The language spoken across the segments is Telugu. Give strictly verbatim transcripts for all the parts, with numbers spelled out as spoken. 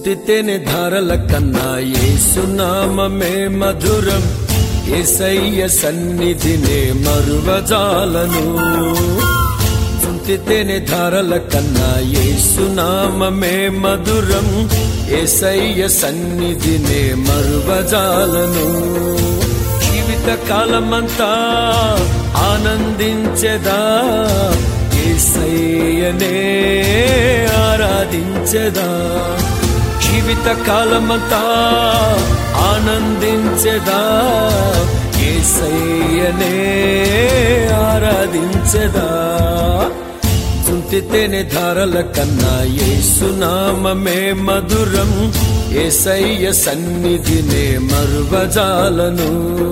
జుంటితేనే ధారల కన్నా యేసునామమే మధురం. యేసయ్య సన్నిధినే మరువజాలను. జుంటితేనే ధారల కన్నా యేసునామమే మధురం. యేసయ్య సన్నిధినే మరువజాలను. జీవిత కాలమంతా ఆనందించెదా, యేసయ్యనే ఆరాధించెదా. జీవిత కాలమంతా ఆనందించెదా, యేసయ్యనే ఆరాధించెదా. జుంటితేనే ధారల కన్నా యేసునామమే మధురం. యేసయ్య సన్నిధినే మరువజాలను.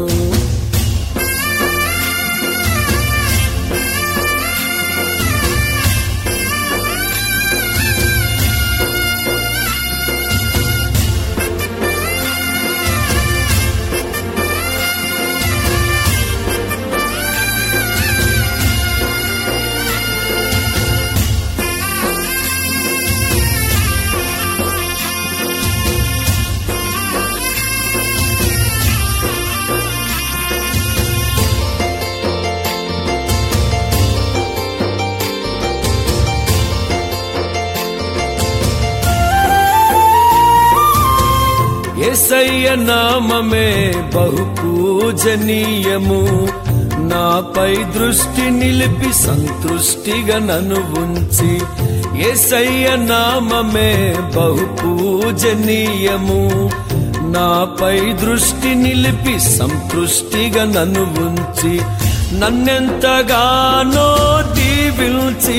యేసయ్య నామమే బహు పూజనీయము. నాపై దృష్టి నిలిపి సంతృష్టిగా నన్ను ఉంచి. యేసయ్య నామమే బహు పూజనీయము. నాపై దృష్టి నిలిపి సంతృష్టిగా నన్ను ఉంచి. నన్నెంతగానో దీవించి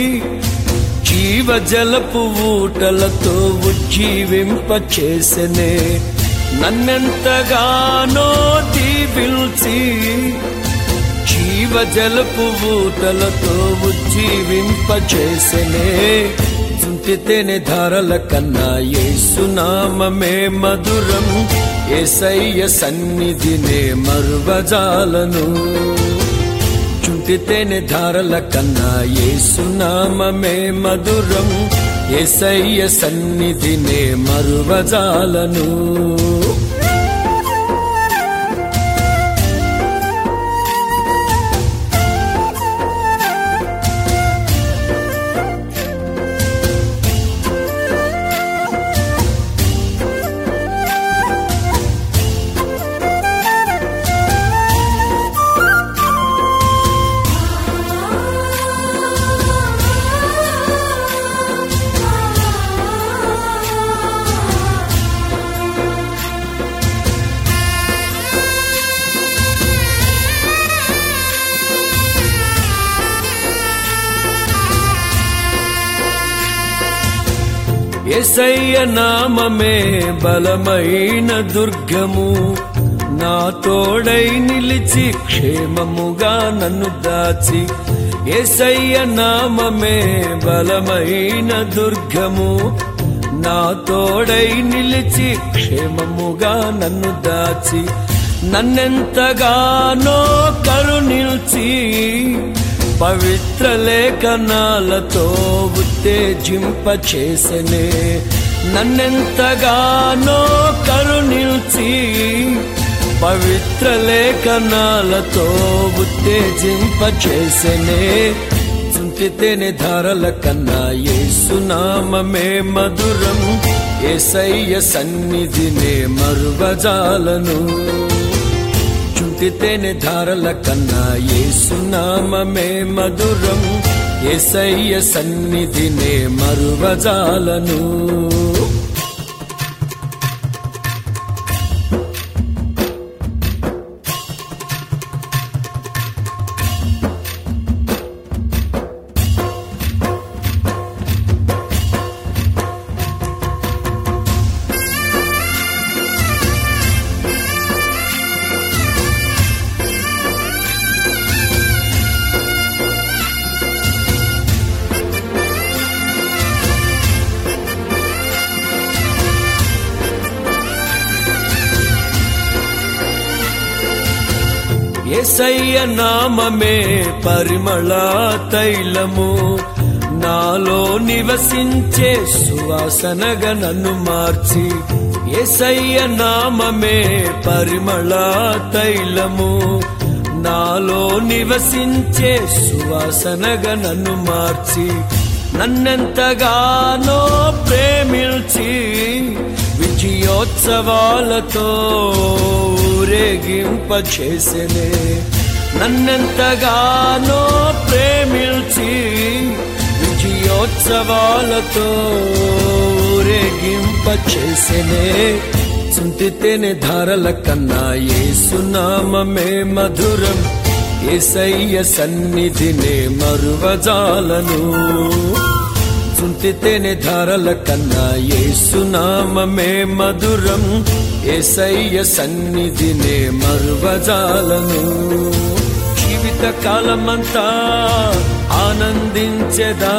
జీవజలపు ఊటలతో ఉజ్జీవింపచేసెనే. నన్నెంతగానో దీవించి జీవజలపు ఊటలతో ఉజ్జీవింపచేసెనే. జుంటితేనే ధారల కన్నా యేసునామమే మధురం. యేసయ్య సన్నిధినే మరువజాలను. జుంటితేనే ధారల కన్నా యేసునామమే మధురం. యేసయ్య సన్నిధినే మరువజాలను. యేసయ్య నామమే బలమైన దుర్గము. నా తోడై నిలిచి క్షేమముగా నన్ను దాచి. యేసయ్య నామమే బలమైన దుర్గము. నా తోడై నిలిచి క్షేమముగా నన్ను దాచి. నన్నెంతగానో కరుణించి పవిత్ర లేఖనాలతో ఉత్తేజింపచేసెనే. నన్నెంతగానో కరుణించి పవిత్ర లేఖనాలతో ఉత్తేజింపచేసెనే. జుంటితేనే ధారల కన్నా యేసునామమే మధురం. యేసయ్య సన్నిధినే మరువజాలను. జుంటితేనే ధారల కన్నా యేసునామమే మధురం. యేసయ్య సన్నిధినే మరువజాలను. యేసయ్య నామమే పరిమళ తైలము. నాలో నివసించే సువాసనగా నన్ను మార్చి యేసయ్య నామమే పరిమళ తైలము. నాలో నివసించే సువాసనగా నన్ను మార్చి నన్నెంతగానో ప్రేమించి విజయోత్సవాలతో ఊరేగింపచేసెనే. నన్నెంతగానో ప్రేమించి విజయోత్సవాలతో ఊరేగింపచేసెనే. చుంటితేనే ధారల కన్నా యేసునామమే మధురం, యేసయ్య సన్నిధినే మరువజాలను. చుంటితేనే ధారల కన్నా యేసునామమే మధురం, యేసయ్య సన్నిధినే మరువజాలను. జీవిత కాలమంతా ఆనందించెదా,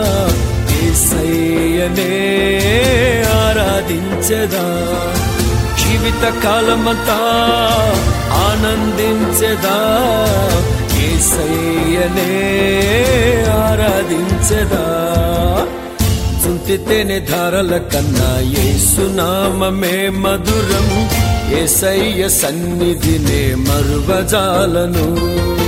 యేసయ్యనే ఆరాధించెదా. జీవిత కాలమంతా ఆనందించెదా, యేసయ్యనే ఆరాధించెదా. చుంటితేనే ధారల కన్నా యేసునామమే మధురం, యేసయ్య సన్నిధినే మరువజాలను.